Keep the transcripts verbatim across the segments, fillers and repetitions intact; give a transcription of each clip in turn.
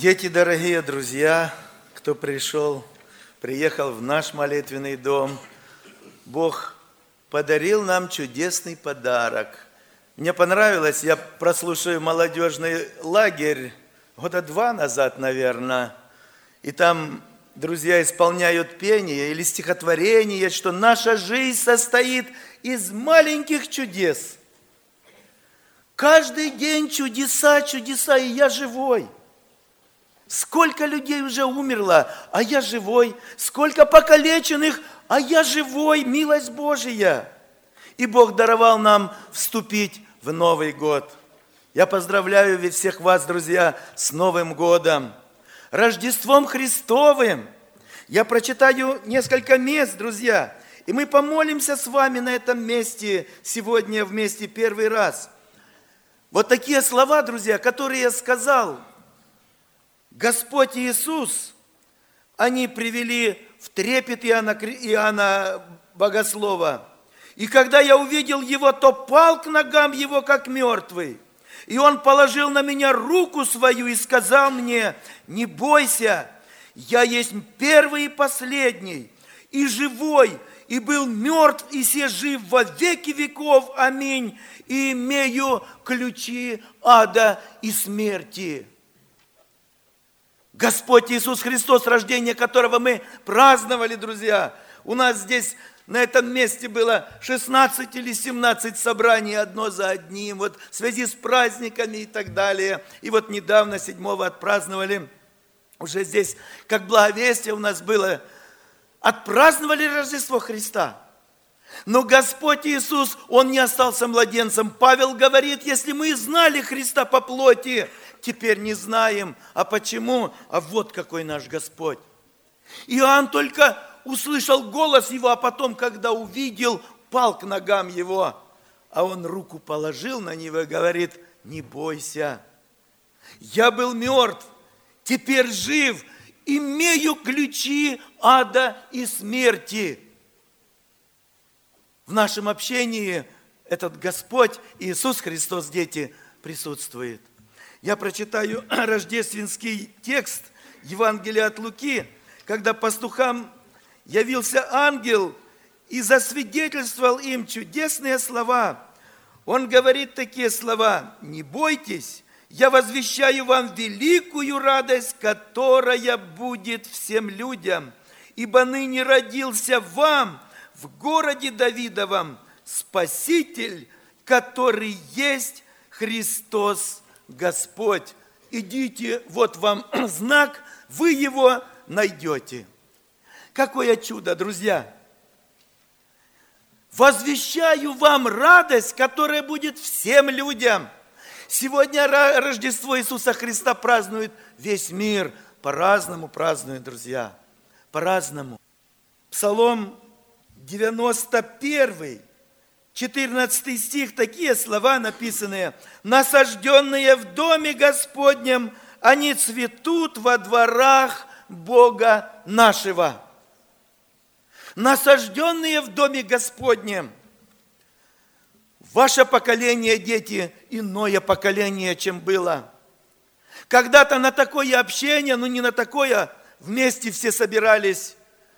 Дети, дорогие друзья, кто пришел, приехал в наш молитвенный дом, Бог подарил нам чудесный подарок. Мне понравилось, я прослушаю молодежный лагерь года два назад, наверное, и там друзья исполняют пение или стихотворение, что наша жизнь состоит из маленьких чудес. Каждый день чудеса, чудеса, и я живой. Сколько людей уже умерло, а я живой. Сколько покалеченных, а я живой. Милость Божия. И Бог даровал нам вступить в Новый год. Я поздравляю ведь всех вас, друзья, с Новым годом. Рождеством Христовым. Я прочитаю несколько мест, друзья. И мы помолимся с вами на этом месте сегодня вместе первый раз. Вот такие слова, друзья, которые я сказал. Господь Иисус, они привели в трепет Иоанна, Иоанна Богослова. И когда я увидел его, то пал к ногам его, как мертвый. И он положил на меня руку свою и сказал мне: не бойся, я есть первый и последний, и живой, и был мертв, и се жив во веки веков. Аминь. И имею ключи ада и смерти. Господь Иисус Христос, рождение которого мы праздновали, друзья. У нас здесь на этом месте было шестнадцать или семнадцать собраний, одно за одним, вот в связи с праздниками и так далее. И вот недавно, седьмого, отпраздновали, уже здесь, как благовестие у нас было, отпраздновали Рождество Христа. Но Господь Иисус, Он не остался младенцем. Павел говорит, если мы знали Христа по плоти, теперь не знаем. А почему? А вот какой наш Господь. Иоанн только услышал голос Его, а потом, когда увидел, пал к ногам Его. А он руку положил на него и говорит: не бойся. Я был мертв, теперь жив, имею ключи ада и смерти. В нашем общении этот Господь Иисус Христос, дети, присутствует. Я прочитаю рождественский текст Евангелия от Луки, когда пастухам явился ангел и засвидетельствовал им чудесные слова. Он говорит такие слова: не бойтесь, я возвещаю вам великую радость, которая будет всем людям, ибо ныне родился вам в городе Давидовом Спаситель, который есть Христос Господь. Идите, вот вам знак, вы его найдете. Какое чудо, друзья! Возвещаю вам радость, которая будет всем людям. Сегодня Рождество Иисуса Христа празднует весь мир. По-разному празднует, друзья. По-разному. Псалом девяносто первый, четырнадцатый стих, такие слова написанные: насажденные в доме Господнем, они цветут во дворах Бога нашего. Насажденные в доме Господнем. Ваше поколение, дети, иное поколение, чем было. Когда-то на такое общение, ну не на такое, вместе все собирались.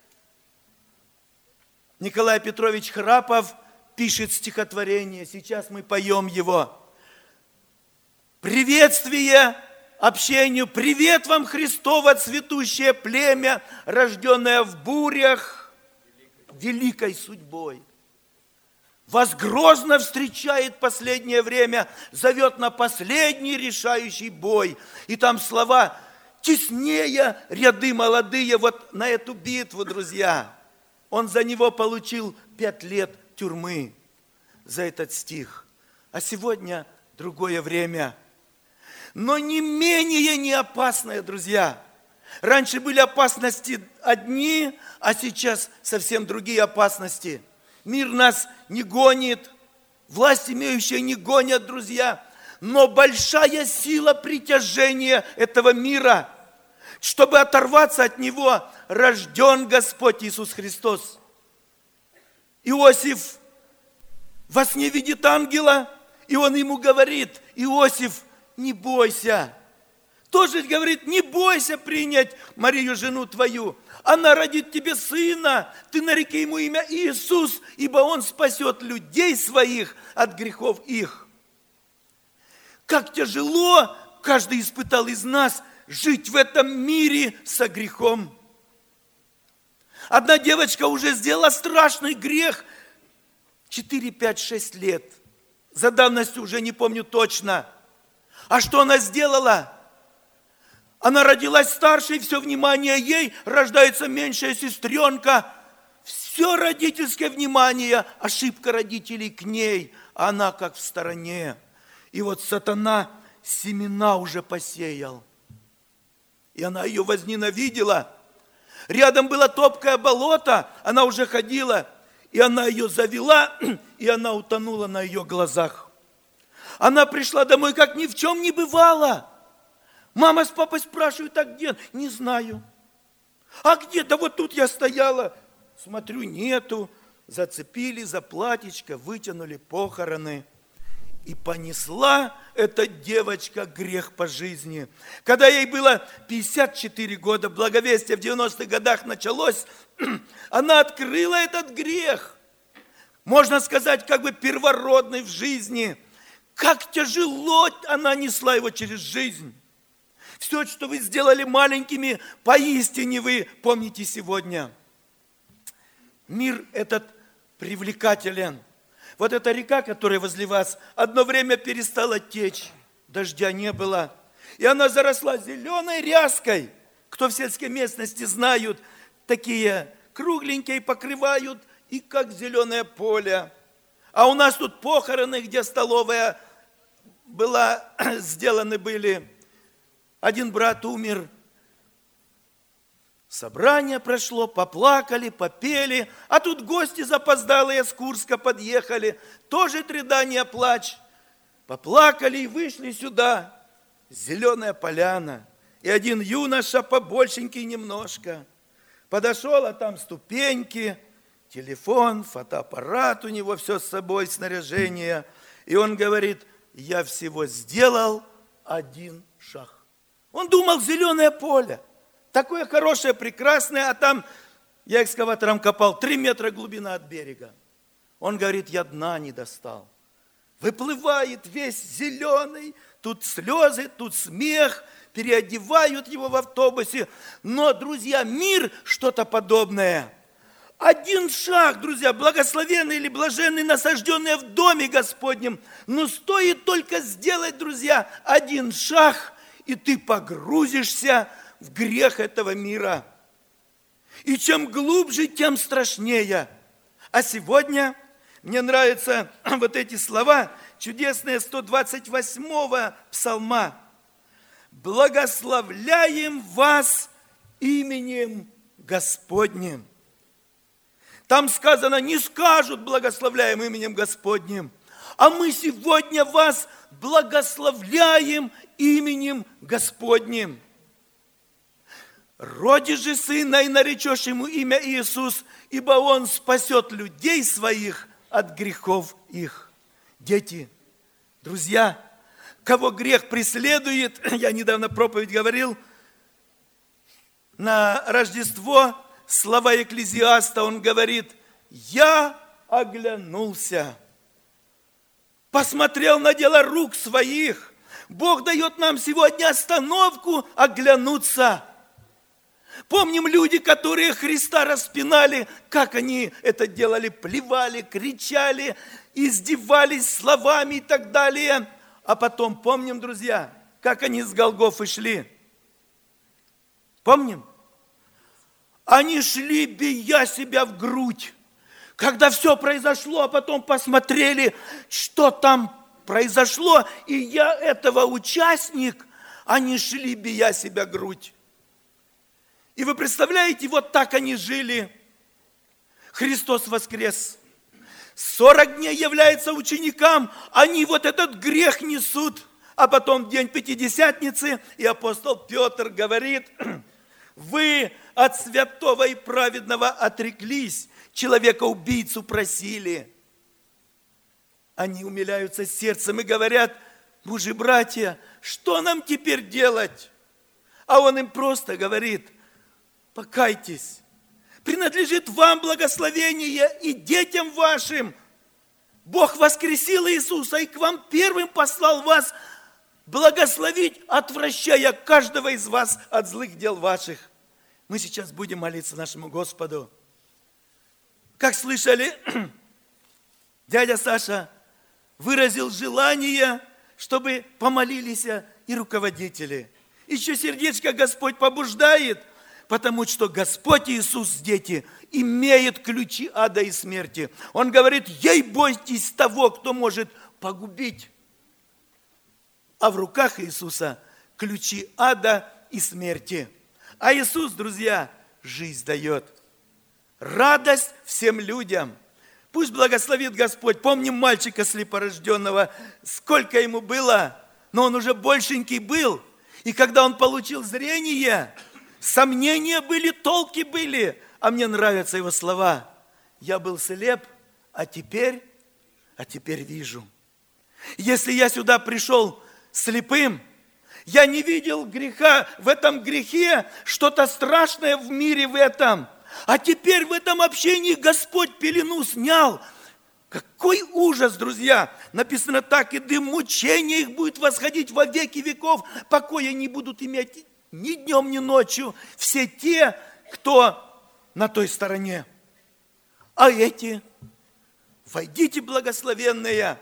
Николай Петрович Храпов пишет стихотворение, сейчас мы поем его. Приветствие общению, привет вам, Христово цветущее племя, рожденное в бурях великой судьбой. Вас грозно встречает последнее время, зовет на последний решающий бой. И там слова: теснее ряды молодые, вот на эту битву, друзья. Он за него получил пять лет тюрьмы, за этот стих. А сегодня другое время. Но не менее не опасное, друзья. Раньше были опасности одни, а сейчас совсем другие опасности. Мир нас не гонит, власть имеющие не гонят, друзья. Но большая сила притяжения этого мира. Чтобы оторваться от него, рожден Господь Иисус Христос. Иосиф во сне видит ангела, и он ему говорит: Иосиф, не бойся, Тоже говорит, не бойся принять Марию, жену твою. Она родит тебе сына, ты нареки ему имя Иисус, ибо он спасет людей своих от грехов их. Как тяжело каждый испытал из нас жить в этом мире со грехом. Одна девочка уже сделала страшный грех четыре, пять, шесть лет. За давностью уже не помню точно. А что она сделала? Она родилась старшей, все внимание ей, рождается меньшая сестренка. Все родительское внимание, ошибка родителей к ней, а она как в стороне. И вот сатана семена уже посеял. И она ее возненавидела. Рядом было топкое болото, она уже ходила, и она ее завела, и она утонула на ее глазах. Она пришла домой, как ни в чем не бывало. Мама с папой спрашивают, а где? Не знаю. А где? Да вот тут я стояла. Смотрю, нету. Зацепили за платьичко, вытянули похороны. И понесла эта девочка грех по жизни. Когда ей было пятьдесят четыре года, благовестие в девяностых годах началось, она открыла этот грех. Можно сказать, как бы первородный в жизни. Как тяжело она несла его через жизнь. Все, что вы сделали маленькими, поистине вы помните сегодня. Мир этот привлекателен. Вот эта река, которая возле вас, одно время перестала течь, дождя не было. И она заросла зеленой ряской. Кто в сельской местности знают, такие кругленькие покрывают, и как зеленое поле. А у нас тут похороны, где столовая была, сделаны были. Один брат умер. Собрание прошло, поплакали, попели, а тут гости запоздалые с Курска подъехали, тоже рыдания, плач. Поплакали и вышли сюда. Зеленая поляна. И один юноша, побольшенький немножко, подошел, а там ступеньки, телефон, фотоаппарат у него, все с собой, снаряжение. И он говорит, я всего сделал один шаг. Он думал, зеленое поле. Такое хорошее, прекрасное, а там я экскаватором копал, три метра глубина от берега. Он говорит, я дна не достал. Выплывает весь зеленый, тут слезы, тут смех, переодевают его в автобусе. Но, друзья, мир что-то подобное. Один шаг, друзья, благословенный или блаженный, насажденный в доме Господнем. Но стоит только сделать, друзья, один шаг, и ты погрузишься в грех этого мира. И чем глубже, тем страшнее. А сегодня мне нравятся вот эти слова, чудесные сто двадцать восьмого псалма. «Благословляем вас именем Господним». Там сказано, не скажут благословляем именем Господним, а мы сегодня вас благословляем именем Господним. Родишь же сына и наречешь ему имя Иисус, ибо он спасет людей своих от грехов их. Дети, друзья, кого грех преследует, я недавно проповедь говорил, на Рождество слова Екклезиаста, он говорит, я оглянулся, посмотрел на дело рук своих. Бог дает нам сегодня остановку оглянуться. Помним люди, которые Христа распинали, как они это делали, плевали, кричали, издевались словами и так далее. А потом помним, друзья, как они с Голгофы шли. Помним? Они шли, бия себя в грудь. Когда все произошло, а потом посмотрели, что там произошло, и я этого участник, они шли, бия себя в грудь. И вы представляете, вот так они жили. Христос воскрес. сорок дней является ученикам, они вот этот грех несут. А потом в день Пятидесятницы, и апостол Петр говорит, вы от святого и праведного отреклись, человека-убийцу просили. Они умиляются сердцем и говорят, мужи, братья, что нам теперь делать? А Он им просто говорит: покайтесь, принадлежит вам благословение и детям вашим. Бог воскресил Иисуса и к вам первым послал вас благословить, отвращая каждого из вас от злых дел ваших. Мы сейчас будем молиться нашему Господу. Как слышали, дядя Саша выразил желание, чтобы помолились и руководители. Еще сердечко Господь побуждает, потому что Господь Иисус, дети, имеет ключи ада и смерти. Он говорит: ей бойтесь того, кто может погубить. А в руках Иисуса ключи ада и смерти. А Иисус, друзья, жизнь дает. Радость всем людям. Пусть благословит Господь. Помним мальчика слепорожденного, сколько ему было, но он уже большенький был. И когда он получил зрение, сомнения были, толки были. А мне нравятся его слова: я был слеп, а теперь, а теперь вижу. Если я сюда пришел слепым, я не видел греха в этом грехе, что-то страшное в мире в этом. А теперь в этом общении Господь пелену снял. Какой ужас, друзья! Написано так: и дым мучения их будет восходить во веки веков, покоя не будут иметь ни днем, ни ночью все те, кто на той стороне. А эти, войдите, благословенные.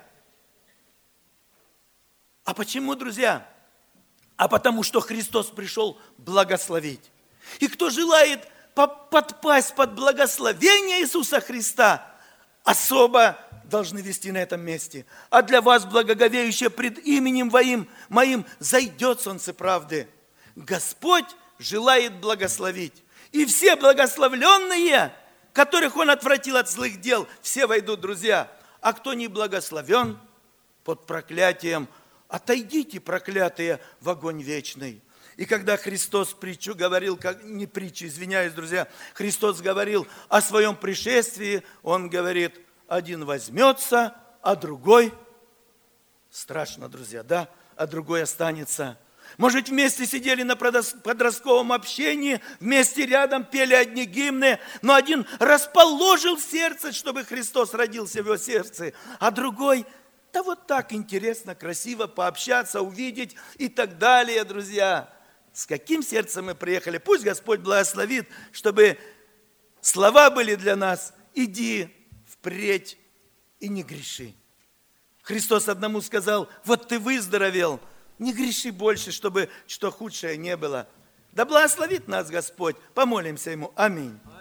А почему, друзья? А потому что Христос пришел благословить. И кто желает подпасть под благословение Иисуса Христа, особо должны вести на этом месте. А для вас, благоговеющие пред именем моим, моим, зайдет солнце правды. Господь желает благословить. И все благословленные, которых Он отвратил от злых дел, все войдут, друзья. А кто не благословен, под проклятием, отойдите, проклятые, в огонь вечный. И когда Христос притчу говорил, как, не притчу, извиняюсь, друзья, Христос говорил о своем пришествии, Он говорит: один возьмется, а другой, страшно, друзья, да, а другой останется. Может, вместе сидели на подростковом общении, вместе рядом пели одни гимны, но один расположил сердце, чтобы Христос родился в его сердце, а другой: да вот так интересно, красиво пообщаться, увидеть и так далее, друзья. С каким сердцем мы приехали? Пусть Господь благословит, чтобы слова были для нас: иди впредь и не греши. Христос одному сказал: вот ты выздоровел, не греши больше, чтобы что худшее не было. Да благословит нас Господь. Помолимся Ему. Аминь.